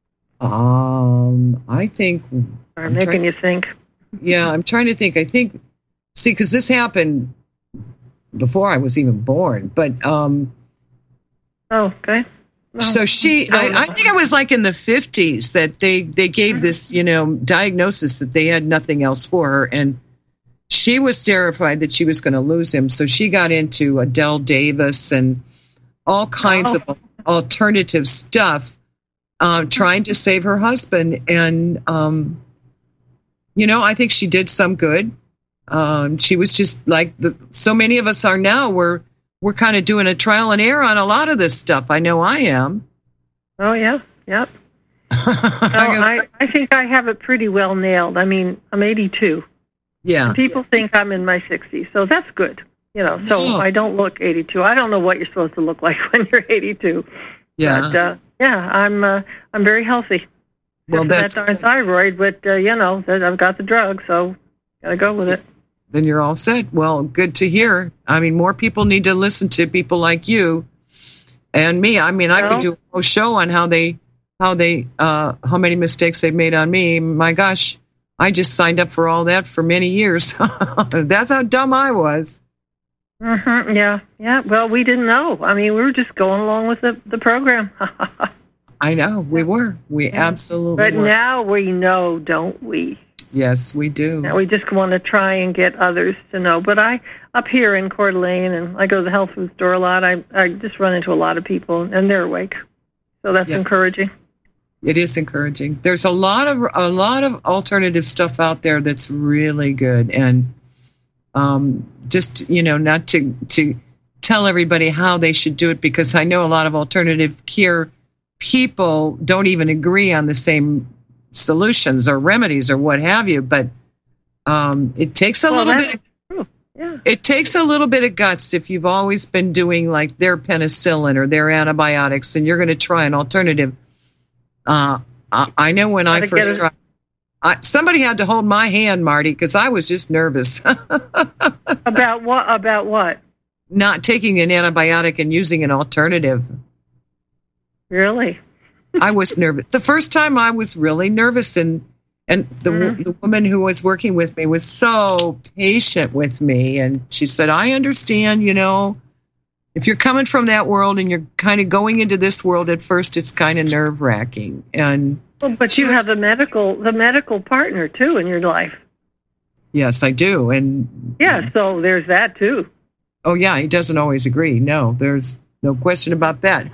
Um, I think... I'm, I'm making trying, you think. Yeah, I'm trying to think. I think... See, because this happened before I was even born, but... um. Oh, okay. Well, so she... I, I think it was like in the fifties that they, they gave this, you know, diagnosis that they had nothing else for her, and she was terrified that she was going to lose him, so she got into Adele Davis and all kinds oh. of alternative stuff, uh, trying to save her husband. And, um, you know, I think she did some good. Um, she was just like the, so many of us are now. We're, we're kind of doing a trial and error on a lot of this stuff. I know I am. Oh, yeah. Yep. I, I, I think I have it pretty well nailed. I mean, I'm eighty-two. Yeah. People think I'm in my sixties, so that's good. You know, so no. I don't look eighty-two. I don't know what you're supposed to look like when you're eighty-two. Yeah. But, uh, yeah, I'm uh, I'm very healthy. Well, Except that's for that darn thyroid, but, uh, you know, I've got the drug, so got to go with it. Then you're all set. Well, good to hear. I mean, more people need to listen to people like you and me. I mean, I well, could do a whole show on how they, how they, uh, how many mistakes they've made on me. My gosh, I just signed up for all that for many years. That's how dumb I was. Mm-hmm, yeah, yeah. Well, we didn't know. I mean, we were just going along with the, the program. I know, we were. We absolutely But were. now we know, don't we? Yes, we do. Now we just want to try and get others to know. But I, up here in Coeur d'Alene, and I go to the health food store a lot, I, I just run into a lot of people, and they're awake. So that's yeah. encouraging. It is encouraging. There's a lot of a lot of alternative stuff out there that's really good, and um, just you know, not to to tell everybody how they should do it, because I know a lot of alternative care people don't even agree on the same solutions or remedies or what have you. But um, it takes a well, little bit. Of, yeah. It takes a little bit of guts if you've always been doing like their penicillin or their antibiotics, and you're going to try an alternative. Uh, I, I know when I first tried, I, somebody had to hold my hand, Marty, because I was just nervous. About what? About what? Not taking an antibiotic and using an alternative. Really? I was nervous. The first time I was really nervous, and and the mm-hmm. the woman who was working with me was so patient with me, and she said, "I understand, you know, if you're coming from that world and you're kind of going into this world at first, it's kind of nerve wracking." And well, but you was, have the medical the medical partner too in your life. Yes, I do, and yeah, so there's that too. Oh yeah, he doesn't always agree. No, there's No question about that.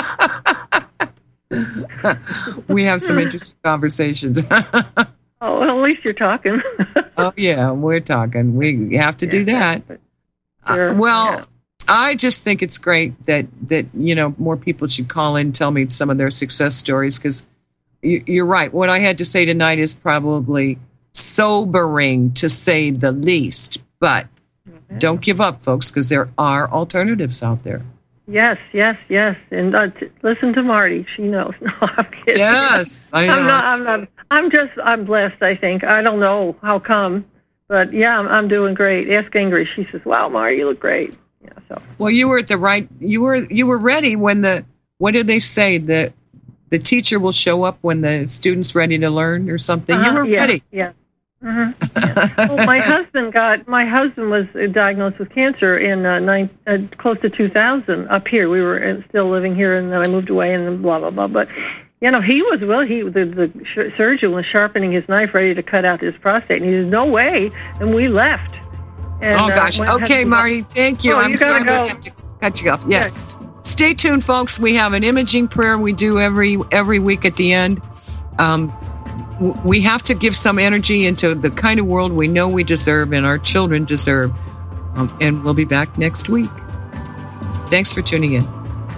We have some interesting conversations. Oh, well, at least you're talking. Oh, yeah, we're talking. We have to yeah, do that. Sure, uh, well, yeah. I just think it's great that, that, you know, more people should call in and tell me some of their success stories, because you, you're right. What I had to say tonight is probably sobering, to say the least. But mm-hmm. don't give up, folks, because there are alternatives out there. Yes, yes, yes. And uh, t- listen to Marty. She knows. No, I'm kidding. Yes, I know. I'm not, I'm not, I'm just, I'm blessed, I think. I don't know how come, but yeah, I'm, I'm doing great. Ask Ingrid. She says, wow, Marty, you look great. Yeah, so. Well, you were at the right, you were, you were ready when the, what did they say? The, the teacher will show up when the student's ready to learn or something. Uh-huh, you were yeah, ready. Yeah. Mm-hmm. Yeah. Well, my husband got my husband was diagnosed with cancer in uh, nine, uh, close to two thousand up here. We were still living here, and then I moved away, and then blah blah blah. But you know, he was well. He the, the sh- surgeon was sharpening his knife, ready to cut out his prostate, and he said, "No way!" And we left. And, oh gosh. uh, okay, Marty. Thank you. Oh, I'm you sorry go. I have to cut you off. Yeah. yeah. Stay tuned, folks. We have an imaging prayer we do every every week at the end. Um, We have to give some energy into the kind of world we know we deserve and our children deserve. Um, and we'll be back next week. Thanks for tuning in.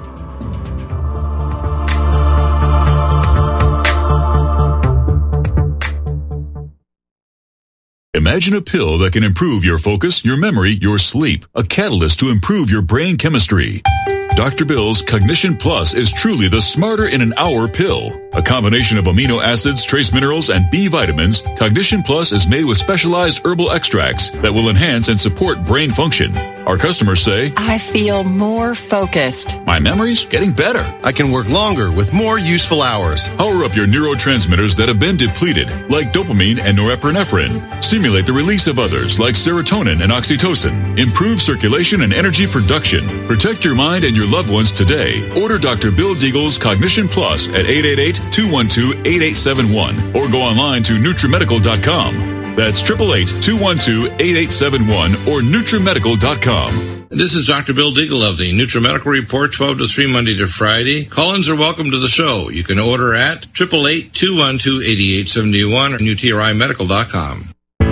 Imagine a pill that can improve your focus, your memory, your sleep. A catalyst to improve your brain chemistry. Doctor Bill's Cognition Plus is truly the smarter in an hour pill. A combination of amino acids, trace minerals, and B vitamins, Cognition Plus is made with specialized herbal extracts that will enhance and support brain function. Our customers say, I feel more focused. My memory's getting better. I can work longer with more useful hours. Power up your neurotransmitters that have been depleted, like dopamine and norepinephrine. Stimulate the release of others, like serotonin and oxytocin. Improve circulation and energy production. Protect your mind and your loved ones today. Order Doctor Bill Deagle's Cognition Plus at eight eight eight, two one two, eight eight seven one or go online to NutriMedical dot com. That's eight eight eight, two one two, eight eight seven one or NutriMedical dot com. This is Doctor Bill Deagle of the NutriMedical Report, twelve to three, Monday to Friday. Call-ins are welcome to the show. You can order at eight eight eight, two one two, eight eight seven one or N U T R I medical dot com.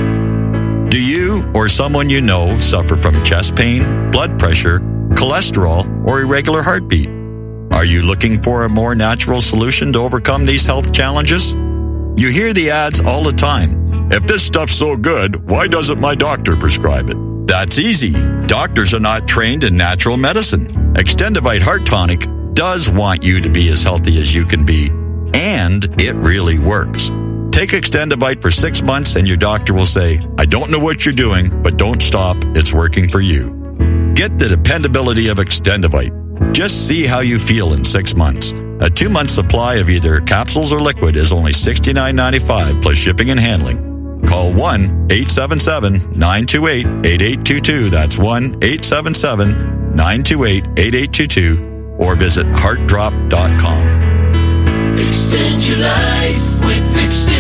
Do you or someone you know suffer from chest pain, blood pressure, cholesterol, or irregular heartbeat? Are you looking for a more natural solution to overcome these health challenges? You hear the ads all the time. If this stuff's so good, why doesn't my doctor prescribe it? That's easy. Doctors are not trained in natural medicine. Extendivite Heart Tonic does want you to be as healthy as you can be, and it really works. Take Extendivite for six months and your doctor will say, I don't know what you're doing, but don't stop. It's working for you. Get the dependability of Extendivite. Just see how you feel in six months. A two-month supply of either capsules or liquid is only sixty-nine ninety-five plus shipping and handling. Call one eight seven seven, nine two eight, eight eight two two. That's one eight seven seven, nine two eight, eight eight two two or visit heart drop dot com. Extend your life with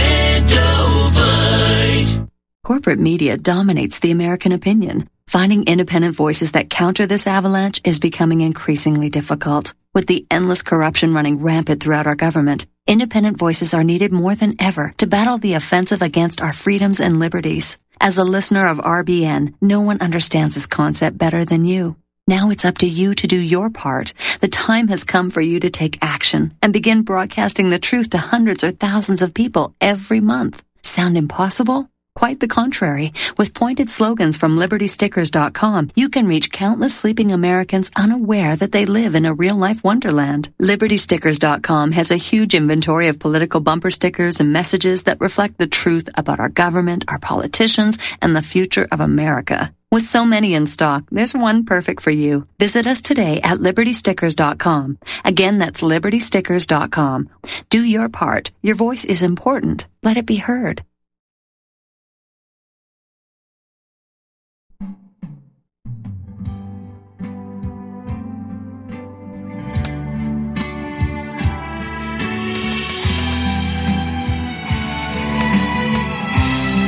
Extendovite. Corporate media dominates the American opinion. Finding independent voices that counter this avalanche is becoming increasingly difficult. With the endless corruption running rampant throughout our government, independent voices are needed more than ever to battle the offensive against our freedoms and liberties. As a listener of R B N, no one understands this concept better than you. Now it's up to you to do your part. The time has come for you to take action and begin broadcasting the truth to hundreds or thousands of people every month. Sound impossible? Quite the contrary. With pointed slogans from Liberty Stickers dot com, you can reach countless sleeping Americans unaware that they live in a real-life wonderland. Liberty Stickers dot com has a huge inventory of political bumper stickers and messages that reflect the truth about our government, our politicians, and the future of America. With so many in stock, there's one perfect for you. Visit us today at Liberty Stickers dot com. Again, that's Liberty Stickers dot com. Do your part. Your voice is important. Let it be heard.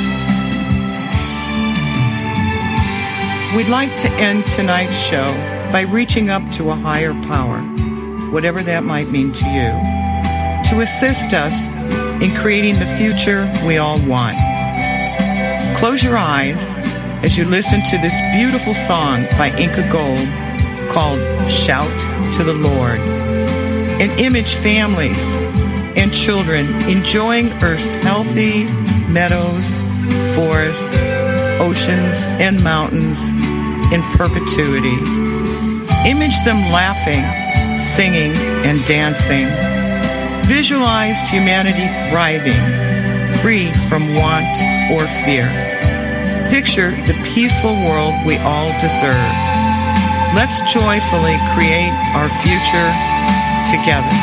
We'd like to end tonight's show by reaching up to a higher power, whatever that might mean to you, to assist us in creating the future we all want. Close your eyes as you listen to this beautiful song by Inca Gold called Shout to the Lord, and image families and children enjoying Earth's healthy meadows, forests, oceans, and mountains in perpetuity. Image them laughing, singing, and dancing. Visualize humanity thriving, free from want or fear. Picture the peaceful world we all deserve. Let's joyfully create our future together.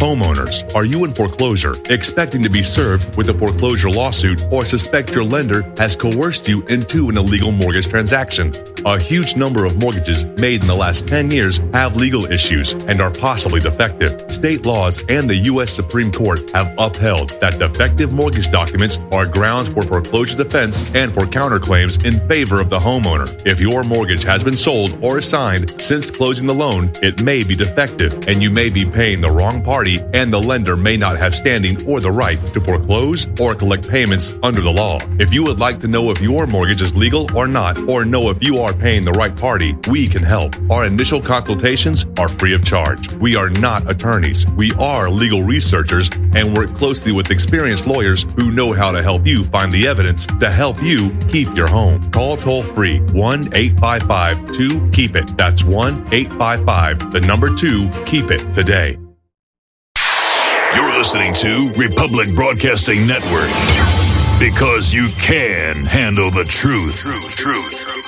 Homeowners, are you in foreclosure, expecting to be served with a foreclosure lawsuit, or suspect your lender has coerced you into an illegal mortgage transaction? A huge number of mortgages made in the last ten years have legal issues and are possibly defective. State laws and the U S Supreme Court have upheld that defective mortgage documents are grounds for foreclosure defense and for counterclaims in favor of the homeowner. If your mortgage has been sold or assigned since closing the loan, it may be defective and you may be paying the wrong party, and the lender may not have standing or the right to foreclose or collect payments under the law. If you would like to know if your mortgage is legal or not, or know if you are paying the right party, we can help. Our initial consultations are free of charge. We are not attorneys. We are legal researchers and work closely with experienced lawyers who know how to help you find the evidence to help you keep your home. Call toll free one eight five five two keep it. That's one eight five five, the number two, keep it today. You're listening to Republic Broadcasting Network, because you can handle the truth. Truth, truth, truth.